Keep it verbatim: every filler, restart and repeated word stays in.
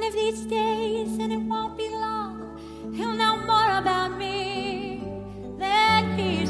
of these days, and it won't be long, he'll know more about me than he's